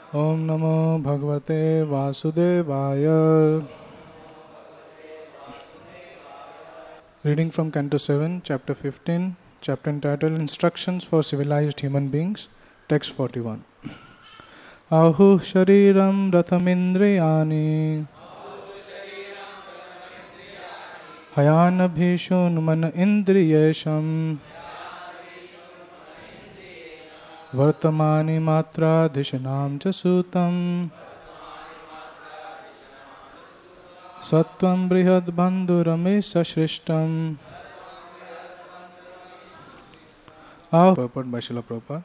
Om Namo Bhagavate Vasudevaya. Reading from Canto 7, Chapter 15, Chapter entitled Instructions for Civilized Human Beings, Text 41. Ahu Shariram Rathamindriyani Hayana Bhishun Man Indriyesham Vartamani Matra Dishanam Chasutam Sattvam Brihad Bandhuramesa Shrishtam. Purport by Srila Prabhupada.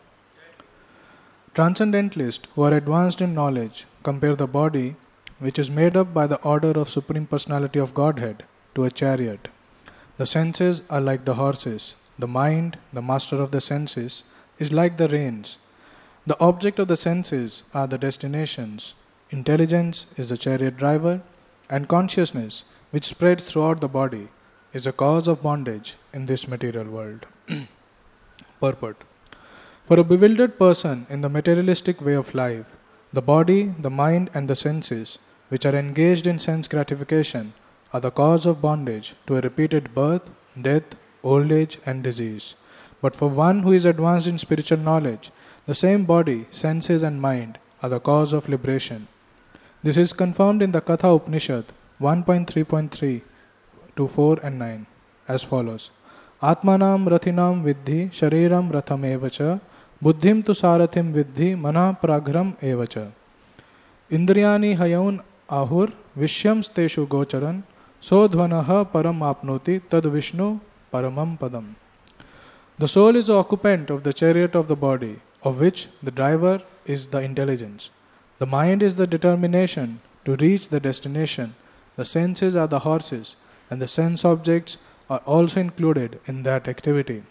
Transcendentalists who are advanced in knowledge compare the body, which is made up by the order of Supreme Personality of Godhead, to a chariot. The senses are like the horses. The mind, the master of the senses, is like the reins. The object of the senses are the destinations. Intelligence is the chariot driver, and consciousness, which spreads throughout the body, is a cause of bondage in this material world. Purport. For a bewildered person in the materialistic way of life, the body, the mind and the senses, which are engaged in sense gratification, are the cause of bondage to a repeated birth, death, old age and disease. But for one who is advanced in spiritual knowledge, the same body, senses and mind are the cause of liberation. This is confirmed in the Katha Upanishad 1.3.3 to 4 and 9 as follows. Atmanam rathinam vidhi shariram ratham evacha buddhim tu sarathim vidhi mana praghram evacha. Indriyani hayaun ahur vishyam steshu gocharan sodhvanaha param apnoti tad vishnu paramam padam. The soul is the occupant of the chariot of the body, of which the driver is the intelligence. The mind is the determination to reach the destination. The senses are the horses, and the sense objects are also included in that activity.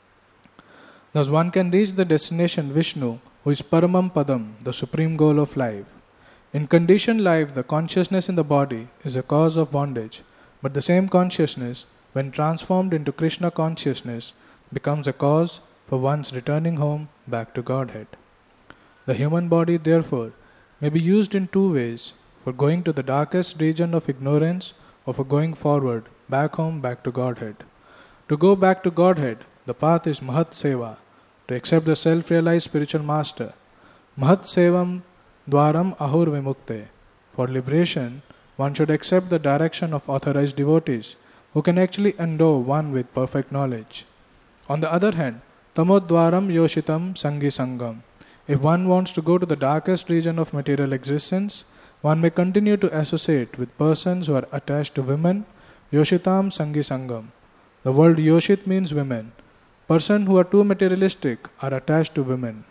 Thus one can reach the destination Vishnu, who is Paramam Padam, the supreme goal of life. In conditioned life, the consciousness in the body is a cause of bondage, but the same consciousness, when transformed into Krishna consciousness, becomes a cause for one's returning home back to Godhead. The human body, therefore, may be used in two ways, for going to the darkest region of ignorance or for going forward, back home, back to Godhead. To go back to Godhead, the path is Mahat Seva, to accept the self-realized spiritual master. Mahat Sevam Dwaram Ahur Vimukte. For liberation, one should accept the direction of authorized devotees, who can actually endow one with perfect knowledge. On the other hand, Tamodwaram Yoshitam Sangi Sangam. If one wants to go to the darkest region of material existence, one may continue to associate with persons who are attached to women. Yoshitam Sangi Sangam. The word Yoshit means women. Persons who are too materialistic are attached to women.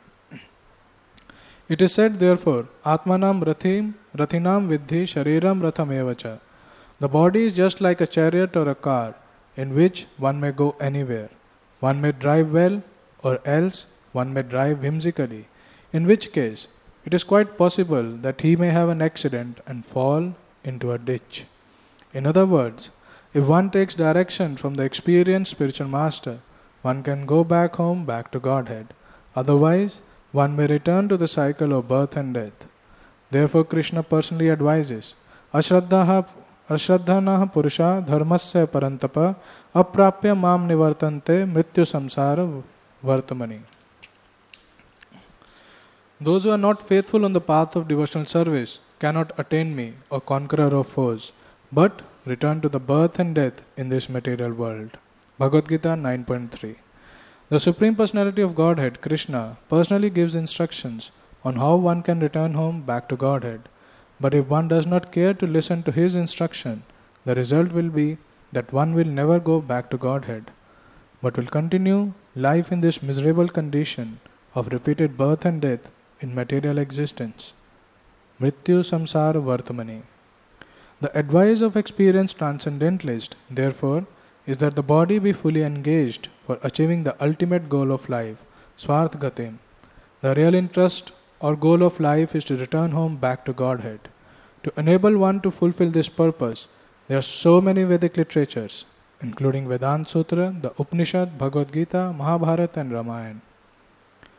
It is said, therefore, Atmanam Rathinam Vidhi Shariram Ratham Evacha. The body is just like a chariot or a car, in which one may go anywhere. One may drive well, or else one may drive whimsically, in which case it is quite possible that he may have an accident and fall into a ditch. In other words, if one takes direction from the experienced spiritual master, one can go back home, back to Godhead. Otherwise, one may return to the cycle of birth and death. Therefore, Krishna personally advises, Ashraddhanaha Purusha Dharmasya Parantapa Aprapya Mam Nivartante Mrityu Samsara Vartamani. Those who are not faithful on the path of devotional service cannot attain me, or conqueror of foes, but return to the birth and death in this material world. Bhagavad Gita 9.3. The Supreme Personality of Godhead, Krishna, personally gives instructions on how one can return home back to Godhead. But if one does not care to listen to his instruction, the result will be that one will never go back to Godhead, but will continue life in this miserable condition of repeated birth and death in material existence. Mrityu Samsara Vartamani. The advice of experienced transcendentalist, therefore, is that the body be fully engaged for achieving the ultimate goal of life, Swarth Gatim. The real interest or goal of life is to return home back to Godhead. To enable one to fulfill this purpose, there are so many Vedic literatures, including Vedanta Sutra, the Upanishad, Bhagavad Gita, Mahabharata and Ramayana.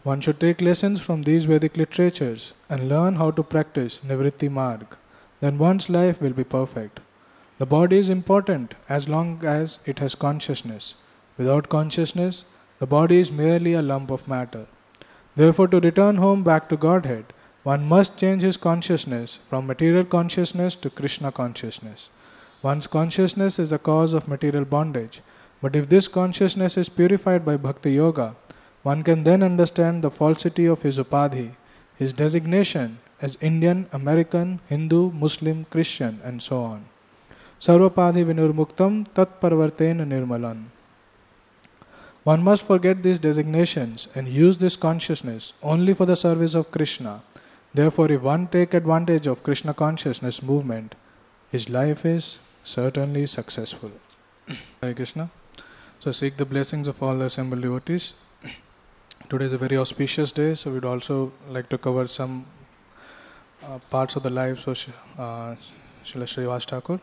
One should take lessons from these Vedic literatures and learn how to practice Nivritti Marg. Then one's life will be perfect. The body is important as long as it has consciousness. Without consciousness, the body is merely a lump of matter. Therefore, to return home back to Godhead, one must change his consciousness from material consciousness to Krishna consciousness. One's consciousness is the cause of material bondage, but if this consciousness is purified by Bhakti Yoga, one can then understand the falsity of his upadhi, his designation as Indian, American, Hindu, Muslim, Christian, and so on. Sarvapadhi vinurmuktam tat parvartena nirmalan. One must forget these designations and use this consciousness only for the service of Krishna. Therefore, if one take advantage of Krishna consciousness movement, his life is certainly successful. Hare Krishna. So seek the blessings of all the assembled devotees. Today is a very auspicious day, so we'd also like to cover some parts of the lives of Srila Srivas Thakur.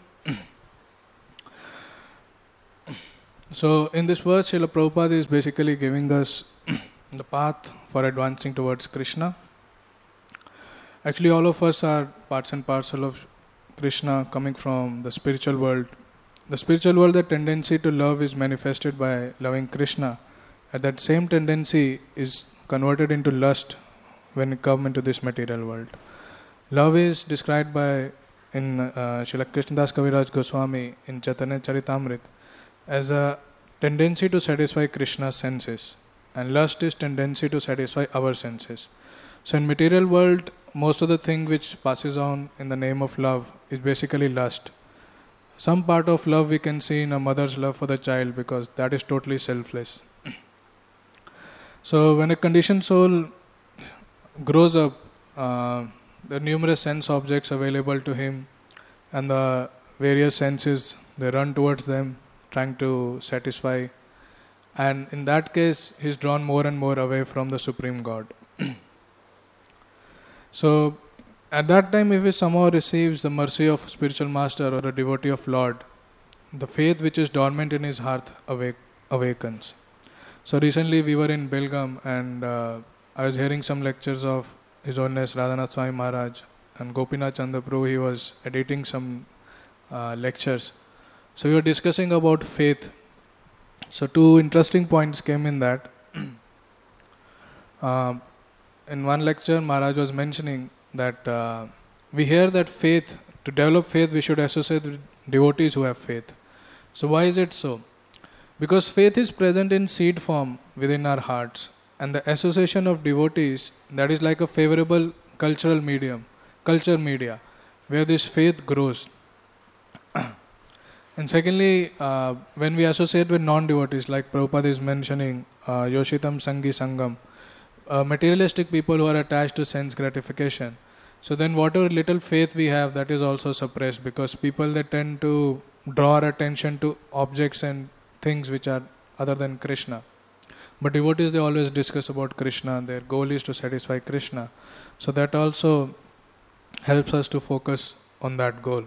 So in this verse, Srila Prabhupada is basically giving us the path for advancing towards Krishna. Actually, all of us are parts and parcel of Krishna coming from the spiritual world. The spiritual world, the tendency to love is manifested by loving Krishna. And that same tendency is converted into lust when we come into this material world. Love is described by in Srila Krishnadas Kaviraj Goswami in Chaitanya Charitamrita as a tendency to satisfy Krishna's senses, and lust is tendency to satisfy our senses. So in material world, most of the thing which passes on in the name of love is basically lust. Some part of love we can see in a mother's love for the child, because that is totally selfless. So when a conditioned soul grows up, the numerous sense objects available to him and the various senses, they run towards them, trying to satisfy. And in that case, he is drawn more and more away from the Supreme God. So at that time, if he somehow receives the mercy of spiritual master or a devotee of Lord, the faith which is dormant in his heart awakens. So recently we were in Belgaum, and I was hearing some lectures of His Holiness Radhanath Swami Maharaj, and Gopinath Chandra Prabhu, he was editing some lectures. So we were discussing about faith. So two interesting points came in that. In one lecture, Maharaj was mentioning that we hear that faith, to develop faith, we should associate with devotees who have faith. So why is it so? Because faith is present in seed form within our hearts, and the association of devotees, that is like a favorable culture media, where this faith grows. And secondly, when we associate with non-devotees, like Prabhupada is mentioning, Yoshitam Sangi Sangam, materialistic people who are attached to sense gratification. So then whatever little faith we have, that is also suppressed, because people, they tend to draw our attention to objects and things which are other than Krishna. But devotees, they always discuss about Krishna. Their goal is to satisfy Krishna. So that also helps us to focus on that goal.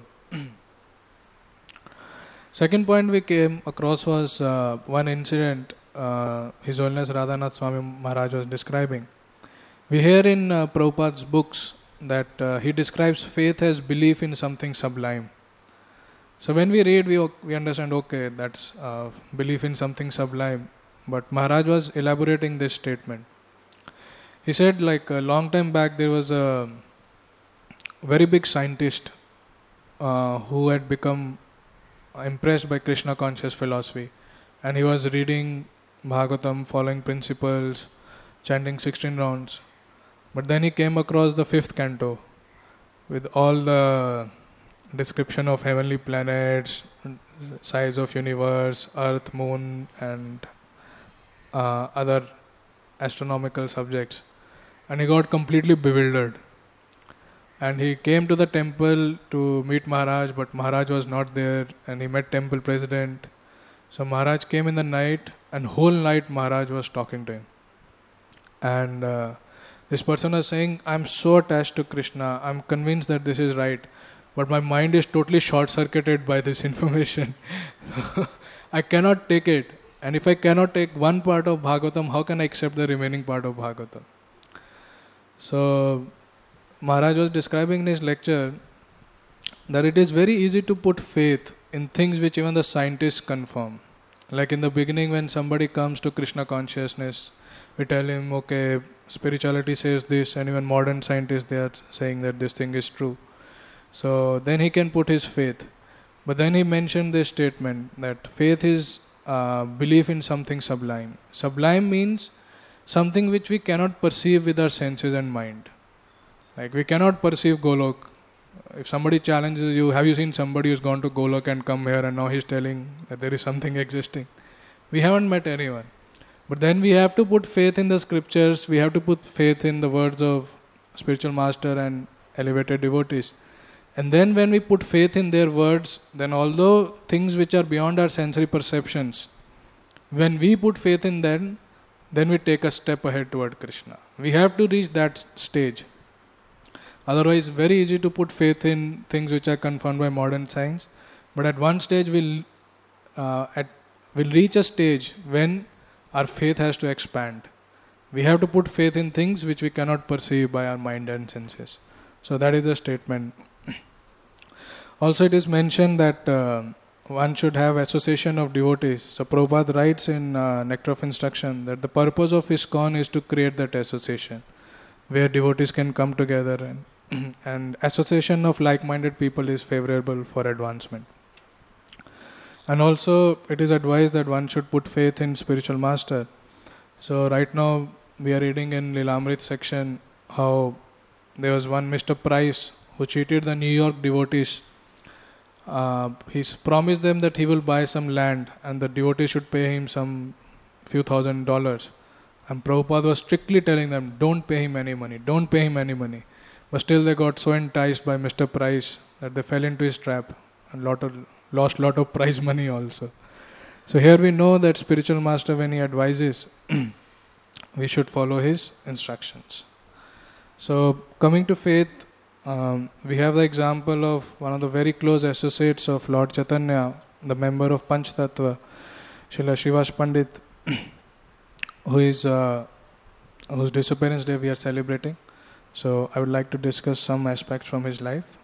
Second point we came across was one incident His Holiness Radhanath Swami Maharaj was describing. We hear in Prabhupada's books that he describes faith as belief in something sublime. So when we read, we understand, okay, that's belief in something sublime. But Maharaj was elaborating this statement. He said, like a long time back, there was a very big scientist who had become impressed by Krishna conscious philosophy. And he was reading Bhagavatam, following principles, chanting 16 rounds. But then he came across the 5th canto with all the description of heavenly planets, size of universe, earth, moon, and other astronomical subjects. And he got completely bewildered. And he came to the temple to meet Maharaj, but Maharaj was not there, and he met temple president. So Maharaj came in the night, and whole night Maharaj was talking to him. And this person was saying, I'm so attached to Krishna, I'm convinced that this is right, but my mind is totally short-circuited by this information. I cannot take it. And if I cannot take one part of Bhagavatam, how can I accept the remaining part of Bhagavatam? So Maharaj was describing in his lecture that it is very easy to put faith in things which even the scientists confirm. Like in the beginning, when somebody comes to Krishna consciousness, we tell him, okay, spirituality says this, and even modern scientists, they are saying that this thing is true. So then he can put his faith. But then he mentioned this statement that faith is belief in something sublime. Sublime means something which we cannot perceive with our senses and mind. Like we cannot perceive Golok. If somebody challenges you, have you seen somebody who's gone to Golok and come here and now he's telling that there is something existing? We haven't met anyone. But then we have to put faith in the scriptures, we have to put faith in the words of spiritual master and elevated devotees. And then when we put faith in their words, then although things which are beyond our sensory perceptions, when we put faith in them, then we take a step ahead toward Krishna. We have to reach that stage. Otherwise, very easy to put faith in things which are confirmed by modern science. But at one stage, we'll reach a stage when our faith has to expand. We have to put faith in things which we cannot perceive by our mind and senses. So that is the statement. Also, it is mentioned that one should have association of devotees. So Prabhupada writes in Nectar of Instruction that the purpose of ISKCON is to create that association where devotees can come together, and association of like-minded people is favorable for advancement. And also it is advised that one should put faith in spiritual master. So right now we are reading in Lilamrit section how there was one Mr. Price who cheated the New York devotees. He's promised them that he will buy some land and the devotee should pay him some few $1,000s. And Prabhupada was strictly telling them, don't pay him any money, don't pay him any money. But still they got so enticed by Mr. Price that they fell into his trap and lost lot of prize money also. So here we know that spiritual master, when he advises, we should follow his instructions. So coming to faith, we have the example of one of the very close associates of Lord Chaitanya, the member of Panch Tattva, Srila Srivas Pandit, whose disappearance day we are celebrating. So I would like to discuss some aspects from his life.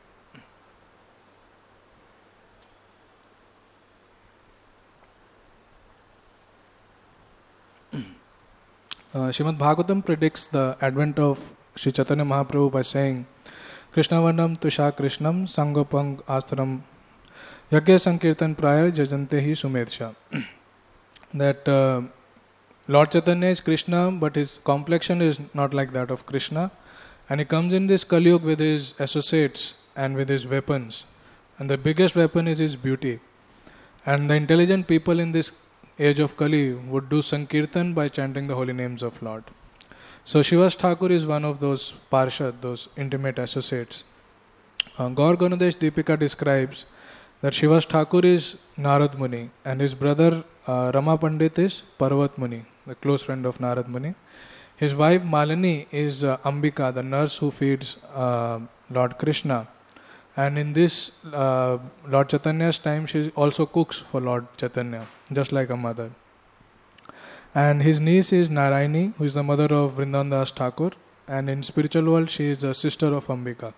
Srimad Bhagavatam predicts the advent of Sri Chaitanya Mahaprabhu by saying, Krishna Varnam Tusha Krishnam Sangopang Astaram Yagya Sankirtan Prayar Jajante Hi Sumedsha. That Lord Chaitanya is Krishna, but his complexion is not like that of Krishna. And he comes in this Kali Yuga with his associates and with his weapons. And the biggest weapon is his beauty. And the intelligent people in this age of Kali would do Sankirtan by chanting the holy names of Lord. So Shivas Thakur is one of those Parshad, those intimate associates. Gaur Ganudesh Deepika describes that Shivas Thakur is Narad Muni and his brother Rama Pandit is Parvat Muni, the close friend of Narad Muni. His wife Malini is Ambika, the nurse who feeds Lord Krishna. And in this Lord Chaitanya's time, she also cooks for Lord Chaitanya, just like a mother. And his niece is Narayani, who is the mother of Vrindavan Das Thakur. And in spiritual world, she is the sister of Ambika.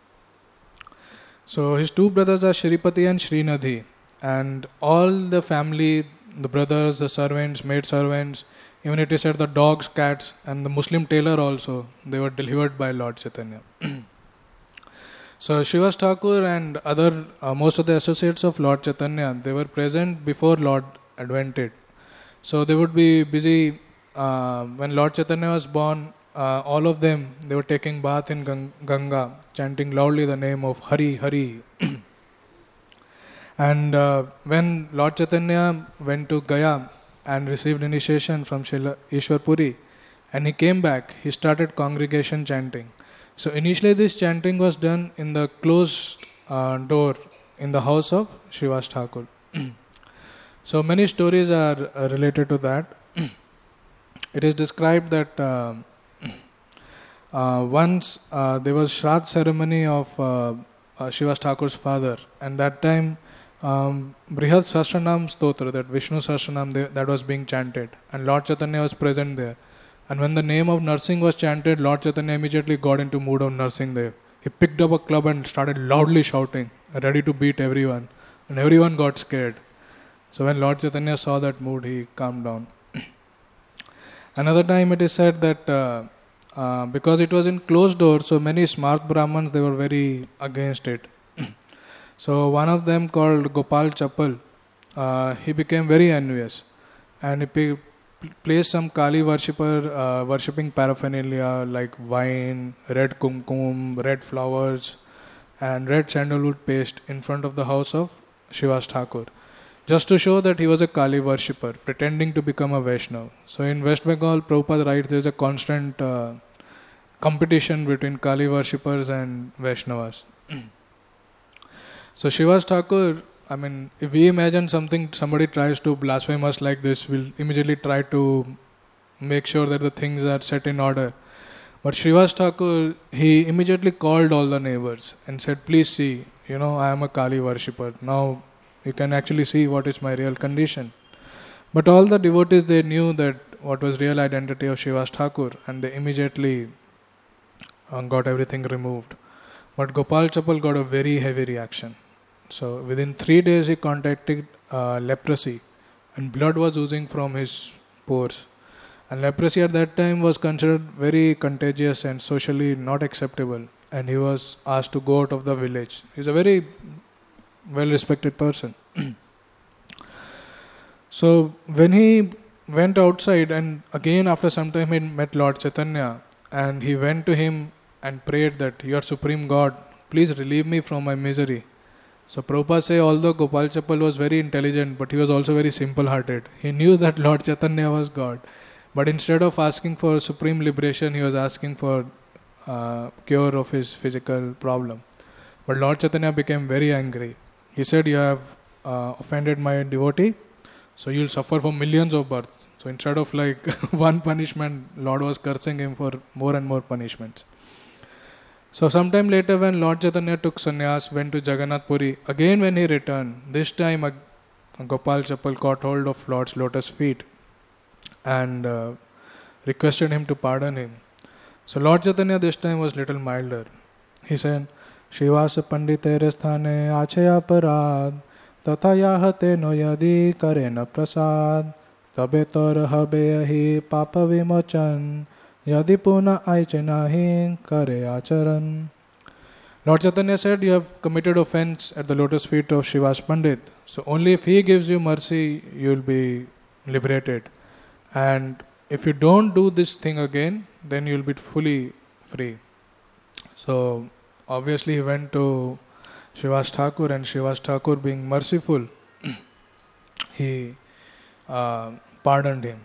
So his two brothers are Shripati and Srinadhi. And all the family, the brothers, the servants, maid servants, even it is said the dogs, cats, and the Muslim tailor also, they were delivered by Lord Chaitanya. So Shivas Thakur and other, most of the associates of Lord Chaitanya, they were present before Lord advented. So they would be busy, when Lord Chaitanya was born, all of them, they were taking bath in Ganga, chanting loudly the name of Hari, Hari. And when Lord Chaitanya went to Gaya and received initiation from Srila Ishwar Puri, and he came back, he started congregation chanting. So initially this chanting was done in the closed door in the house of Srivas Thakur. So many stories are related to that. It is described that once there was Shraddh ceremony of Srivas Thakur's father, and that time Brihad Sahasranam Stotra, that Vishnu Sahasranam, that was being chanted, and Lord Chaitanya was present there. And when the name of Narsingh was chanted, Lord Chaitanya immediately got into mood of Narsingh Dev. He picked up a club and started loudly shouting, ready to beat everyone. And everyone got scared. So when Lord Chaitanya saw that mood, he calmed down. Another time it is said that because it was in closed doors, so many smart Brahmins, they were very against it. So one of them, called Gopal Chappal, he became very envious. And he placed some Kali worshipper worshipping paraphernalia like wine, red kumkum, red flowers and red sandalwood paste in front of the house of Shivas Thakur, just to show that he was a Kali worshipper, pretending to become a Vaishnava. So in West Bengal, Prabhupada writes, there is a constant competition between Kali worshippers and Vaishnavas. So Shivas Thakur, I mean, if we imagine somebody tries to blaspheme us like this, we'll immediately try to make sure that the things are set in order. But Shivas Thakur, he immediately called all the neighbors and said, please see, I am a Kali worshipper. Now you can actually see what is my real condition. But all the devotees, they knew that what was real identity of Shivas Thakur, and they immediately got everything removed. But Gopal Chappal got a very heavy reaction. So within 3 days he contracted leprosy, and blood was oozing from his pores. And leprosy at that time was considered very contagious and socially not acceptable. And he was asked to go out of the village. He's a very well-respected person. So when he went outside, and again after some time he met Lord Chaitanya, and he went to him and prayed that, "You are Supreme God, please relieve me from my misery." So Prabhupada say, although Gopal Chappal was very intelligent, but he was also very simple-hearted. He knew that Lord Chaitanya was God. But instead of asking for supreme liberation, he was asking for cure of his physical problem. But Lord Chaitanya became very angry. He said, "You have offended my devotee, so you'll suffer for millions of births." So instead of like one punishment, Lord was cursing him for more and more punishments. So sometime later, when Lord Chaitanya took sannyas, went to Jagannath Puri, again when he returned, this time Gopal Chappal caught hold of Lord's lotus feet and requested him to pardon him. So Lord Chaitanya this time was little milder. He said, "Shivasa Panditere sthane achaya parad, tatha yahate no yadi karena prasad, tabe tor habe ahi papa vimochan, yadi puna aiche nahi kare acharan." Lord Chaitanya said, "You have committed offense at the lotus feet of Shivas Pandit. So only if he gives you mercy, you will be liberated. And if you don't do this thing again, then you will be fully free." So obviously he went to Shivas Thakur, and Shivas Thakur, being merciful, he pardoned him.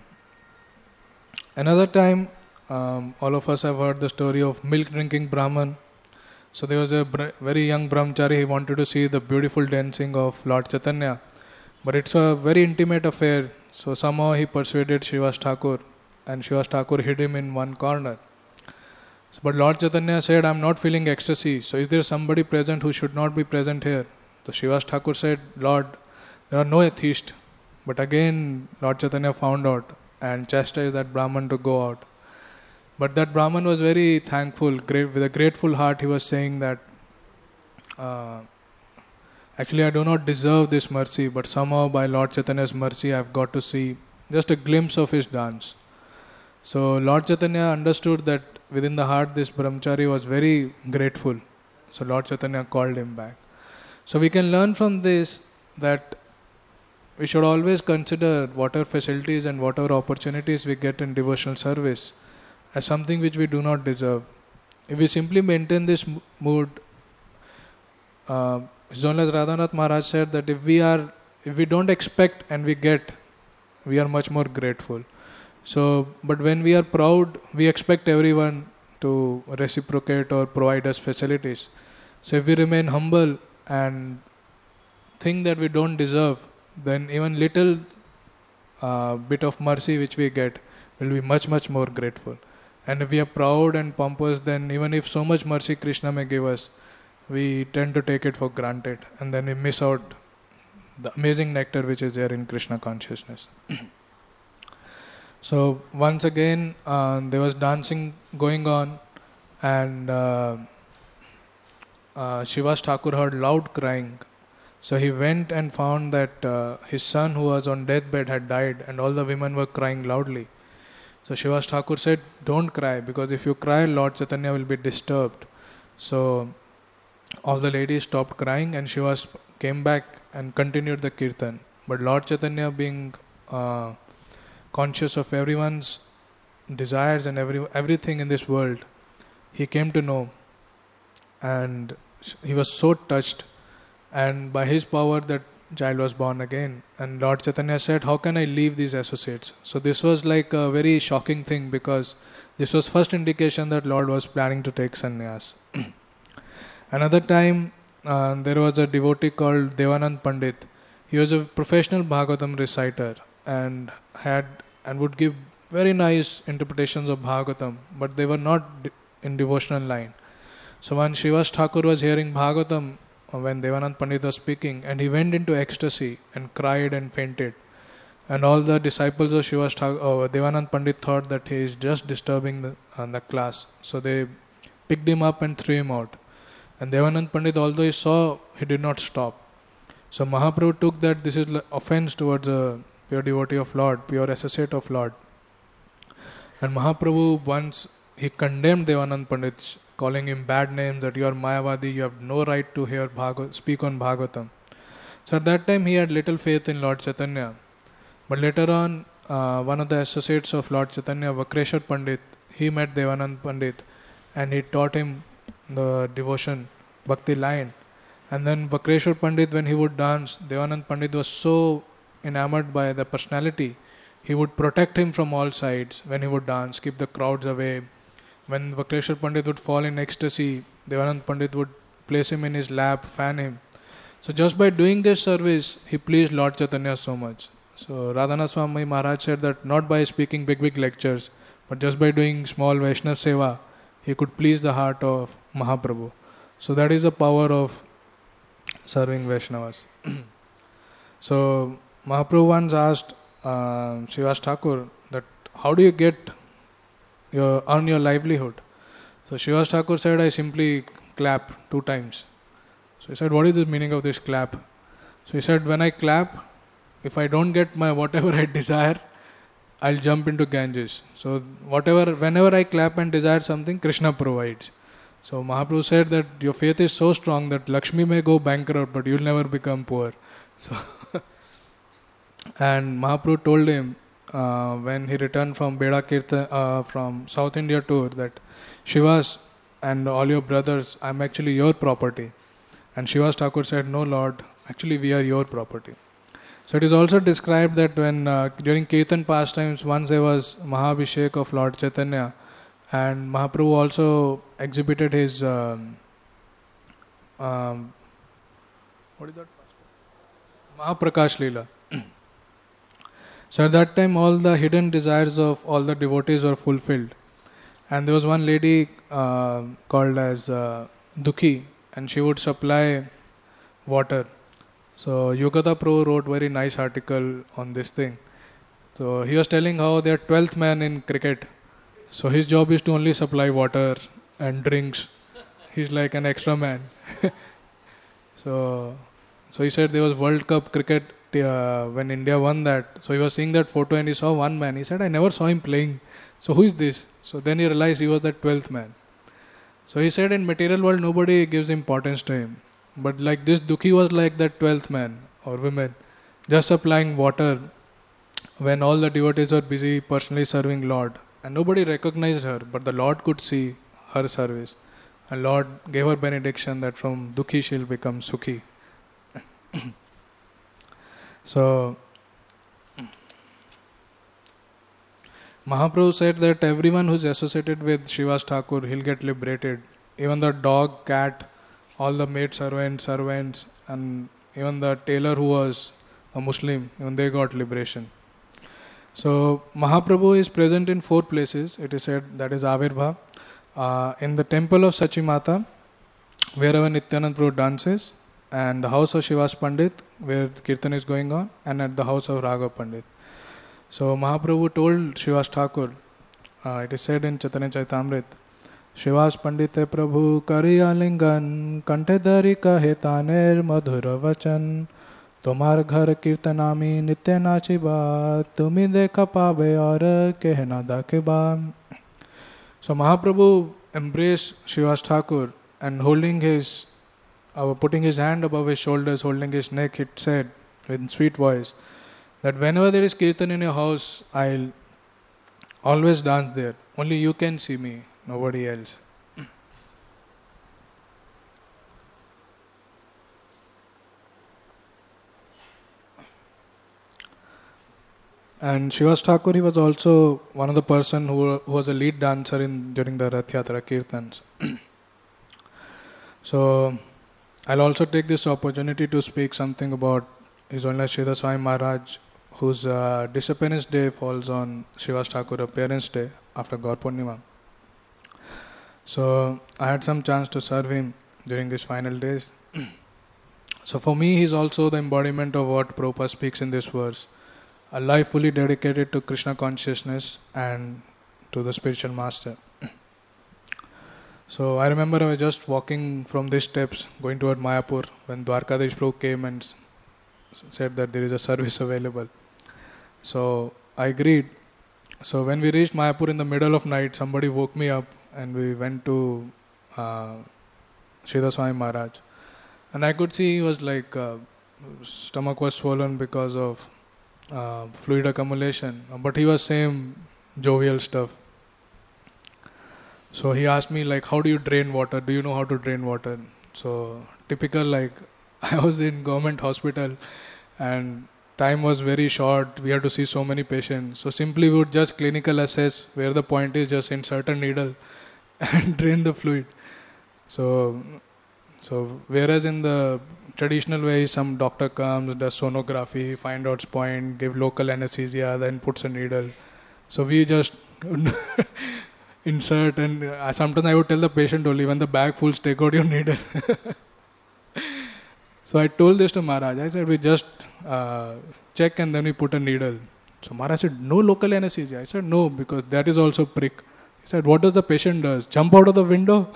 Another time, all of us have heard the story of milk drinking Brahman. So there was a very young brahmachari. He wanted to see the beautiful dancing of Lord Chaitanya, but it's a very intimate affair. So somehow he persuaded Shivas Thakur, and Shivas Thakur hid him in one corner. But Lord Chaitanya said, "I'm not feeling ecstasy. So is there somebody present who should not be present here?" So Shivas Thakur said, "Lord, there are no atheists." But again Lord Chaitanya found out and chastised that Brahman to go out. But that Brahman was very thankful. With a grateful heart he was saying that, "Actually I do not deserve this mercy, but somehow by Lord Chaitanya's mercy I have got to see just a glimpse of his dance." So Lord Chaitanya understood that within the heart this brahmachari was very grateful. So Lord Chaitanya called him back. So we can learn from this that we should always consider whatever facilities and whatever opportunities we get in devotional service as something which we do not deserve. If we simply maintain this mood, His Holiness Radhanath Maharaj said that if we don't expect and we get, we are much more grateful. So, but when we are proud, we expect everyone to reciprocate or provide us facilities. So if we remain humble and think that we don't deserve, then even little bit of mercy which we get will be much, much more grateful. And if we are proud and pompous, then even if so much mercy Krishna may give us, we tend to take it for granted, and then we miss out the amazing nectar which is there in Krishna consciousness. So once again there was dancing going on, and Shivas Thakur heard loud crying. So he went and found that his son, who was on deathbed, had died, and all the women were crying loudly. So Shivas Thakur said, "Don't cry, because if you cry, Lord Chaitanya will be disturbed." So all the ladies stopped crying, and Shivas came back and continued the kirtan. But Lord Chaitanya, being conscious of everyone's desires and everything in this world, he came to know, and he was so touched, and by his power that child was born again. And Lord Chaitanya said, "How can I leave these associates?" So this was like a very shocking thing, because this was first indication that Lord was planning to take sannyas. Another time there was a devotee called Devanand Pandit. He was a professional Bhagavatam reciter, and would give very nice interpretations of Bhagavatam, but they were not in devotional line. So when Shivas Thakur was hearing Bhagavatam, when Devanand Pandit was speaking, and he went into ecstasy and cried and fainted. And all the disciples of Devanand Pandit thought that he is just disturbing the class. So they picked him up and threw him out. And Devanand Pandit, although he saw, he did not stop. So Mahaprabhu took that this is offense towards a pure devotee of Lord, pure associate of Lord. And Mahaprabhu once, he condemned Devanand Pandit, calling him bad names, that you are Mayavadi, you have no right to hear speak on Bhagavatam. So at that time he had little faith in Lord Chaitanya. But later on, one of the associates of Lord Chaitanya, Vakreshwar Pandit, he met Devanand Pandit, and he taught him the devotion, bhakti line. And then Vakreshwar Pandit, when he would dance, Devanand Pandit was so enamored by the personality, he would protect him from all sides when he would dance, keep the crowds away. When Vakreshwar Pandit would fall in ecstasy, Devanand Pandit would place him in his lap, fan him. So just by doing this service, he pleased Lord Chaitanya so much. So Radhanath Swami Maharaj said that not by speaking big lectures, but just by doing small Vaishnava Seva, he could please the heart of Mahaprabhu. So that is the power of serving Vaishnavas. So Mahaprabhu once asked Shivas Thakur that how do you earn your livelihood? So Shivas Thakur said, I simply clap 2 times. So he said, what is the meaning of this clap? So he said, when I clap, if I don't get my whatever I desire, I'll jump into Ganges. So whenever I clap and desire something, Krishna provides. So Mahaprabhu said that your faith is so strong that Lakshmi may go bankrupt, but you'll never become poor. So and Mahaprabhu told him when he returned from Beda Kirtan, from South India tour, that Shivas and all your brothers, I'm actually your property. And Shivas Thakur said, no Lord, actually we are your property. So it is also described that when during Kirtan pastimes, once there was Mahabhishek of Lord Chaitanya, and Mahaprabhu also exhibited his what is that? Mahaprakash Leela. So at that time all the hidden desires of all the devotees were fulfilled. And there was one lady called as Dukhi, and she would supply water. So Yogata Prabhu wrote very nice article on this thing. So he was telling how they are 12th man in cricket. So his job is to only supply water and drinks. He's like an extra man. So he said there was World Cup cricket when India won that. So he was seeing that photo and he saw one man. He said, I never saw him playing. So who is this? So then he realized he was that 12th man. So he said in material world nobody gives importance to him. But like this Dukhi was like that 12th man or woman, just supplying water when all the devotees were busy personally serving Lord. And nobody recognized her, but the Lord could see her service. And Lord gave her benediction that from Dukhi she'll become Sukhi. So Mahaprabhu said that everyone who's associated with Shivas Thakur, he'll get liberated. Even the dog, cat, all the maid servants, and even the tailor who was a Muslim, even they got liberation. So Mahaprabhu is present in 4 places, it is said, that is Avirbhav. In the temple of Sachimata, wherever Nityanand Prabhu dances, and the house of Shivas Pandit, where the Kirtan is going on, and at the house of Raghav Pandit. So Mahaprabhu told Shivas Thakur, it is said in Chaitanya Chaitamrit, Shivas Pandite Prabhu Kariya Lingan Kante Dari Kahe Taner Madhura Vachan Tomar Ghar Kirtanami Nitya Nachi Baat Tumi Dekha Pabe Aur Kehna Dake Baat. So Mahaprabhu embraced Shivas Thakur and putting his hand above his shoulders, holding his neck, it said with sweet voice that whenever there is Kirtan in your house, I'll always dance there. Only you can see me, nobody else. And Shivas Thakur, he was also one of the person who was a lead dancer during the Rath Yatra Kirtans. So I'll also take this opportunity to speak something about His Holiness Sridhar Swami Maharaj, whose Disappearance Day falls on Shivas Thakur Appearance Day after Gaur Purnima. So I had some chance to serve him during his final days. So for me, he's also the embodiment of what Prabhupada speaks in this verse. A life fully dedicated to Krishna consciousness and to the spiritual master. So I remember I was just walking from these steps going toward Mayapur when Dwarkadish Prabhu came and said that there is a service available. So I agreed. So when we reached Mayapur in the middle of night, somebody woke me up and we went to Sridhar Swami Maharaj. And I could see he was like, stomach was swollen because of fluid accumulation, but he was saying jovial stuff. So he asked me like, how do you drain water? Do you know how to drain water? So typical, like, I was in government hospital and time was very short. We had to see so many patients. So simply we would just clinical assess where the point is, just insert a needle and drain the fluid. So whereas in the traditional way, some doctor comes, does sonography, find out point, give local anesthesia, then puts a needle. So we just insert, and sometimes I would tell the patient only, when the bag full, take out your needle. So I told this to Maharaj. I said, we just check and then we put a needle. So Maharaj said, no local anesthesia. I said, no, because that is also prick. He said, what does the patient does? Jump out of the window?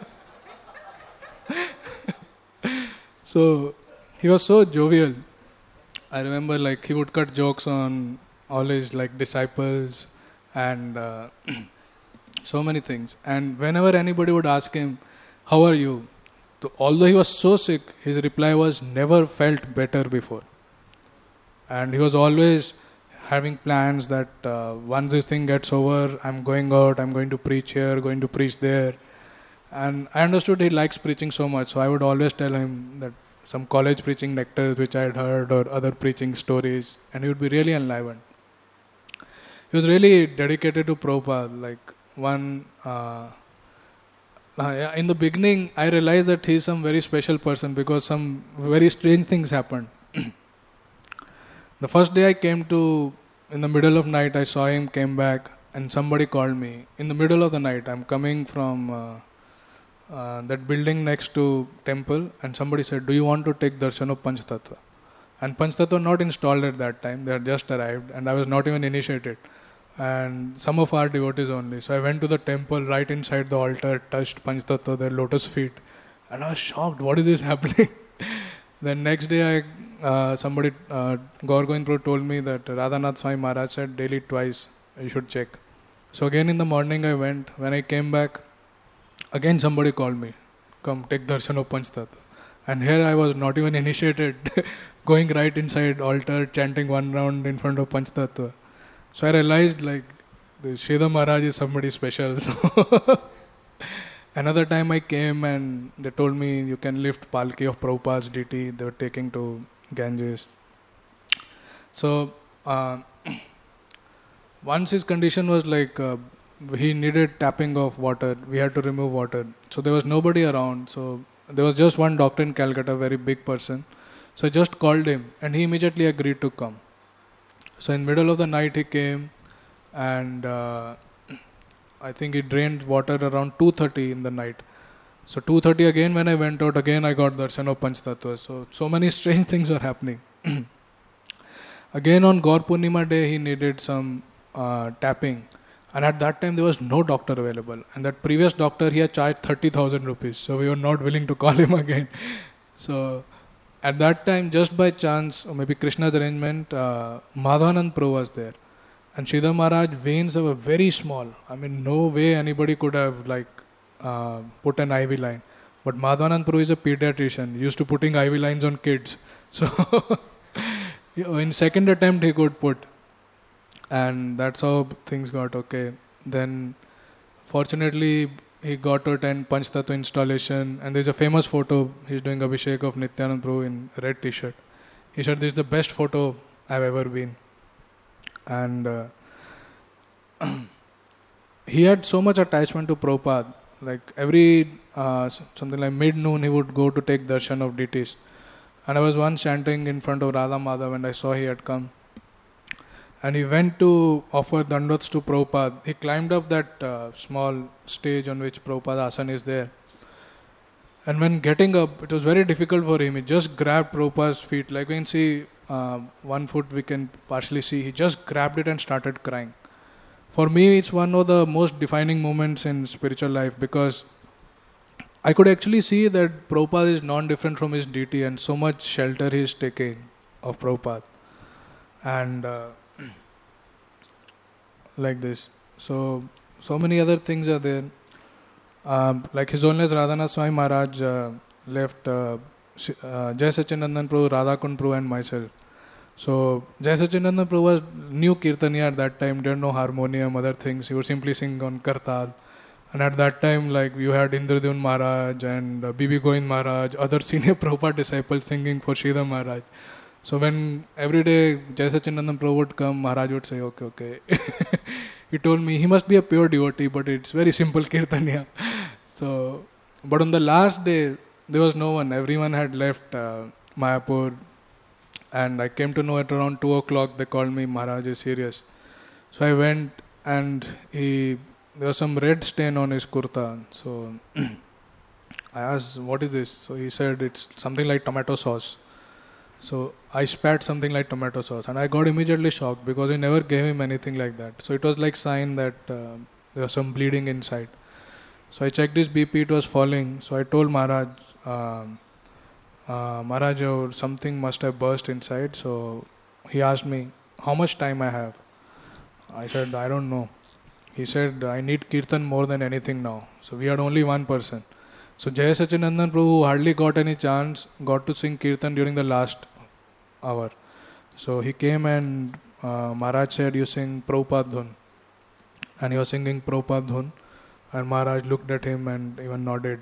So he was so jovial. I remember like he would cut jokes on all his like disciples and so many things. And whenever anybody would ask him, how are you? So, although he was so sick, his reply was, never felt better before. And he was always having plans that once this thing gets over, I'm going out, I'm going to preach here, going to preach there. And I understood he likes preaching so much, so I would always tell him that some college preaching lectures which I had heard or other preaching stories, and he would be really enlivened. He was really dedicated to Prabhupada. Like in the beginning, I realized that he is some very special person because some very strange things happened. The first day I came to, in the middle of night, I saw him, came back, and somebody called me. In the middle of the night, I'm coming from that building next to temple, and somebody said, do you want to take darshan of Panchtattva? And Panchtattva not installed at that time, they had just arrived, and I was not even initiated. And some of our devotees only. So I went to the temple, right inside the altar, touched Panchtattva, their lotus feet, and I was shocked, what is this happening? Then next day, somebody, Gaur Govind Prabhu told me that Radhanath Swami Maharaj said daily twice, you should check. So again in the morning I went. When I came back, again somebody called me, come take darshan of Panchtattva. And here I was not even initiated, going right inside altar, chanting one round in front of Panchtattva. So I realized like the Sridhar Maharaj is somebody special. So another time I came and they told me you can lift Palki of Prabhupada's DT. They were taking to Ganges. So once his condition was like he needed tapping of water. We had to remove water. So there was nobody around. So there was just one doctor in Calcutta, very big person. So I just called him and he immediately agreed to come. So in middle of the night he came and I think he drained water around 2:30 in the night. So 2:30 again when I went out, again I got darshan of Panchtattva. So many strange things were happening. Again on Gaur Purnima day he needed some tapping, and at that time there was no doctor available, and that previous doctor he had charged 30,000 rupees, so we were not willing to call him again. So at that time, just by chance, or maybe Krishna's arrangement, Madhavanand Prabhu was there. And Sridhar Maharaj veins were very small. I mean, no way anybody could have put an IV line. But Madhavanand Prabhu is a pediatrician, used to putting IV lines on kids. So in second attempt he could put. And that's how things got okay. Then fortunately he got to attend Panchtattva installation, and there's a famous photo, he's doing Abhishek of Nityanand Prabhu in red t-shirt. He said, this is the best photo I've ever been. And he had so much attachment to Prabhupada. Like every, something like mid-noon, he would go to take darshan of deities. And I was once chanting in front of Radha Madhav and I saw he had come. And he went to offer dandots to Prabhupada. He climbed up that small stage on which Prabhupada Asan is there. And when getting up, it was very difficult for him. He just grabbed Prabhupada's feet. Like we can see, one foot we can partially see. He just grabbed it and started crying. For me, it's one of the most defining moments in spiritual life, because I could actually see that Prabhupada is non-different from his deity and so much shelter he is taking of Prabhupada. And like this. So many other things are there. Like His Holiness Radhanath Swami Maharaj left Jai Sachinandan Prabhu, Radhakund Prabhu and myself. So Jai Sachinandan Prabhu was new Kirtaniya at that time, didn't know harmonium, other things. He would simply sing on Kartal. And at that time, like you had Indradyumna Maharaj and Bibi Govind Maharaj, other senior Prabhupada disciples singing for Sridhar Maharaj. So when every day Jai Sachinandan Prabhu would come, Maharaj would say, okay. He told me he must be a pure devotee, but it's very simple Kirtaniya. So, but on the last day, there was no one. Everyone had left Mayapur. And I came to know at around 2 o'clock, they called me, Maharaj is serious. So I went, and there was some red stain on his kurta. So I asked, what is this? So he said, it's something like tomato sauce. So I spat something like tomato sauce, and I got immediately shocked because he never gave him anything like that. So it was like sign that there was some bleeding inside. So I checked his BP, it was falling. So I told Maharaj, Maharaj, something must have burst inside. So he asked me, how much time I have? I said, I don't know. He said, I need Kirtan more than anything now. So we had only one person. So Jai Sachinandan Prabhu, who hardly got any chance, got to sing Kirtan during the last hour. So he came and Maharaj said, you sing Prabhupada Dhun. And he was singing Prabhupada Dhun. And Maharaj looked at him and even nodded.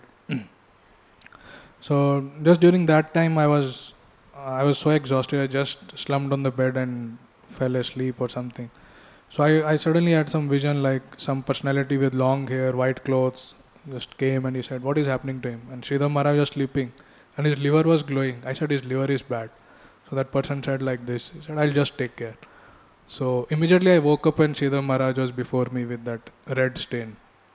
So just during that time I was so exhausted, I just slumped on the bed and fell asleep or something. So I suddenly had some vision, like some personality with long hair, white clothes, just came and he said, what is happening to him? And Sridhar Maharaj was sleeping and his liver was glowing. I said, his liver is bad. So that person said like this, he said, I'll just take care. So immediately I woke up and Sridhar Maharaj was before me with that red stain.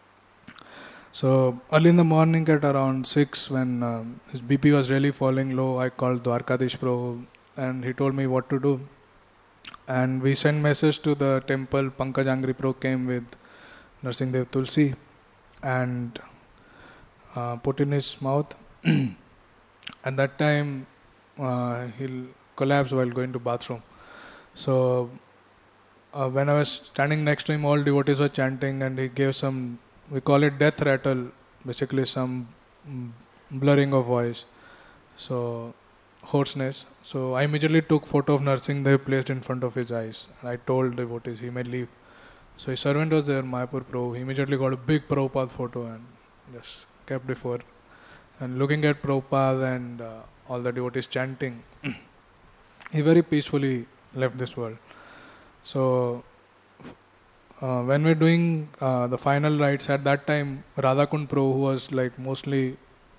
So early in the morning at around 6, when his BP was really falling low, I called Dwarkadish Prabhu and he told me what to do. And we sent message to the temple. Pankaj Angri Prabhu came with Narsingdev Tulsi and put in his mouth. At that time, he'll collapse while going to bathroom. So when I was standing next to him, all devotees were chanting and he gave some, we call it death rattle, basically some blurring of voice. So hoarseness. So I immediately took photo of Narsingdev placed in front of his eyes. And I told devotees he may leave. So his servant was there, Mayapur Prabhu. He immediately got a big Prabhupada photo and just kept before. And looking at Prabhupada and all the devotees chanting, he very peacefully left this world. So when we're doing the final rites, at that time Radhakund Prabhu, who was like mostly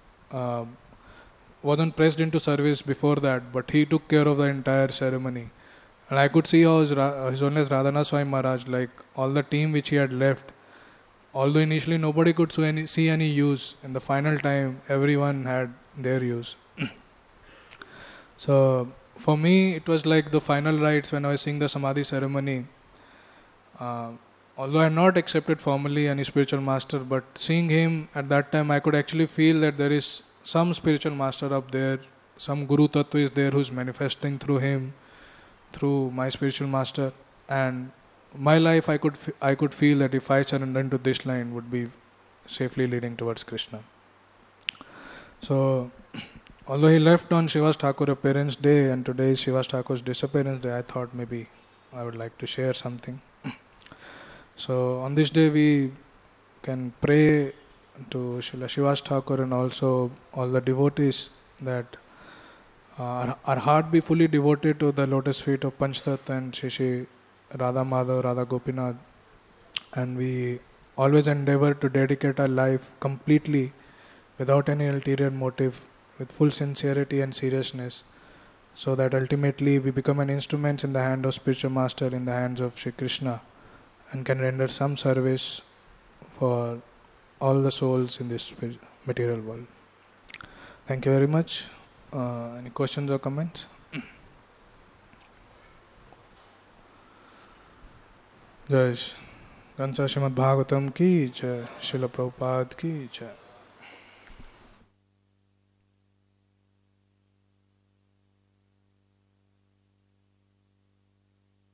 wasn't pressed into service before that, but he took care of the entire ceremony. And I could see how His Holiness Radhanath Swami Maharaj, like all the team which he had left, although initially nobody could see any use, in the final time everyone had their use. So for me it was like the final rites when I was seeing the Samadhi ceremony. Although I had not accepted formally any spiritual master, but seeing him at that time I could actually feel that there is some spiritual master up there, some Guru Tattva is there who's manifesting through him, through my spiritual master. And my life I could feel that if I surrender into this line would be safely leading towards Krishna. So although he left on Shivas Thakur appearance day and today is Shivas Thakur's disappearance day, I thought maybe I would like to share something. So on this day we can pray to Srila Shivas Thakur and also all the devotees that our heart be fully devoted to the lotus feet of Panchtattva and Shri Radha Madhav, Radha Gopinath, and we always endeavor to dedicate our life completely without any ulterior motive, with full sincerity and seriousness, so that ultimately we become an instrument in the hand of spiritual master, in the hands of Shri Krishna, and can render some service for all the souls in this material world. Thank you very much. Any questions or comments? जय ग्रंथ श्रीमद् भागवतम की जय, श्रील प्रभुपाद की जय.